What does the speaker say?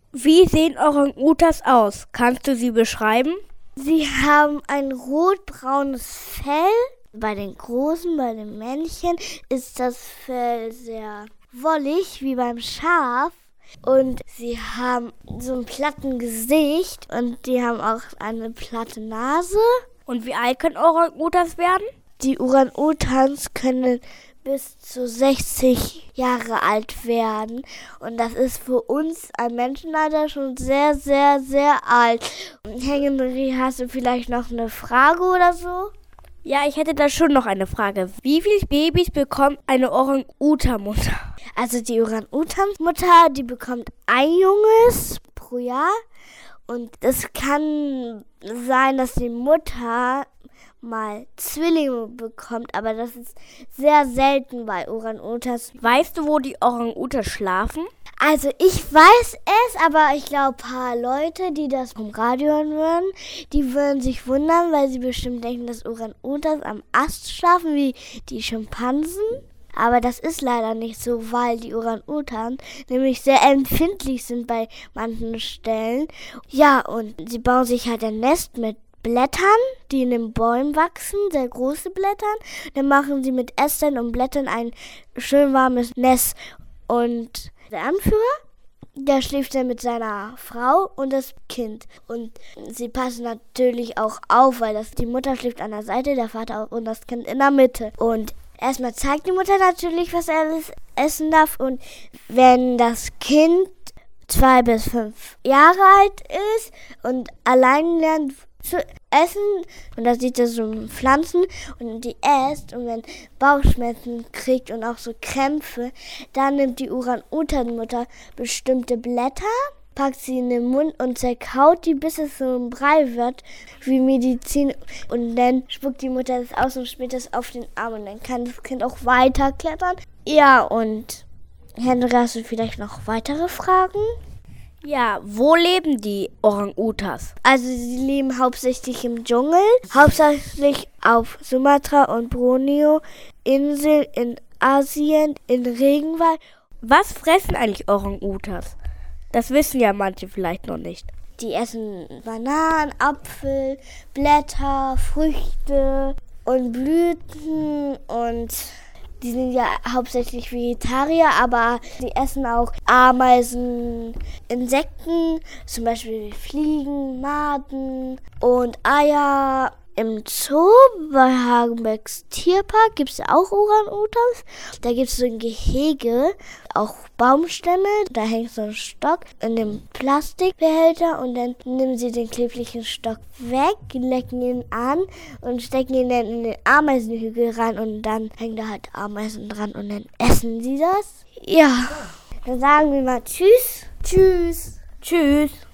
Wie sehen Orang-Utans aus? Kannst du sie beschreiben? Sie haben ein rotbraunes Fell. Bei den Großen, bei den Männchen ist das Fell sehr wollig, wie beim Schaf. Und sie haben so ein platten Gesicht und die haben auch eine platte Nase. Und wie alt können Orang-Utans werden? Die Orang-Utans können bis zu 60 Jahre alt werden. Und das ist für uns ein Menschenalter schon sehr, sehr, sehr alt. Henry, hast du vielleicht noch eine Frage oder so? Ja, ich hätte da schon noch eine Frage. Wie viele Babys bekommt eine Orang-Utan-Mutter? Also die Orang-Utan-Mutter, die bekommt ein Junges pro Jahr. Und es kann sein, dass die Mutter mal Zwillinge bekommt, aber das ist sehr selten bei Orang-Utans. Weißt du, wo die Orang-Utans schlafen? Also ich weiß es, aber ich glaube, ein paar Leute, die das vom Radio hören würden, die würden sich wundern, weil sie bestimmt denken, dass Orang-Utans am Ast schlafen, wie die Schimpansen. Aber das ist leider nicht so, weil die Orang-Utans nämlich sehr empfindlich sind bei manchen Stellen. Ja, und sie bauen sich halt ein Nest mit Blättern, die in den Bäumen wachsen, sehr große Blättern. Dann machen sie mit Ästen und Blättern ein schön warmes Nest. Und der Anführer, der schläft dann mit seiner Frau und das Kind. Und sie passen natürlich auch auf, weil die Mutter schläft an der Seite, der Vater und das Kind in der Mitte. Und erstmal zeigt die Mutter natürlich, was er alles essen darf. Und wenn das Kind 2 bis 5 Jahre alt ist und allein lernt zu essen, und da sieht er so Pflanzen und die esst, und wenn Bauchschmerzen kriegt und auch so Krämpfe, dann nimmt die Orang-Utan-Mutter bestimmte Blätter, packt sie in den Mund und zerkaut die, bis es so ein Brei wird, wie Medizin. Und dann spuckt die Mutter das aus und schmiert das auf den Arm und dann kann das Kind auch weiter klettern. Ja, und Henry, hast du vielleicht noch weitere Fragen? Ja, wo leben die Orang-Utans? Also sie leben hauptsächlich im Dschungel, hauptsächlich auf Sumatra und Borneo, Inseln in Asien, in Regenwald. Was fressen eigentlich Orang-Utans? Das wissen ja manche vielleicht noch nicht. Die essen Bananen, Apfel, Blätter, Früchte und Blüten, und die sind ja hauptsächlich Vegetarier, aber die essen auch Ameisen, Insekten, zum Beispiel Fliegen, Maden und Eier. Im Zoo bei Hagenbecks Tierpark gibt es ja auch Orang-Utans. Da gibt es so ein Gehege, auch Baumstämme. Da hängt so ein Stock in dem Plastikbehälter und dann nehmen sie den kleblichen Stock weg, lecken ihn an und stecken ihn dann in den Ameisenhügel rein und dann hängen da halt Ameisen dran und dann essen sie das. Ja, dann sagen wir mal Tschüss. Tschüss. Tschüss.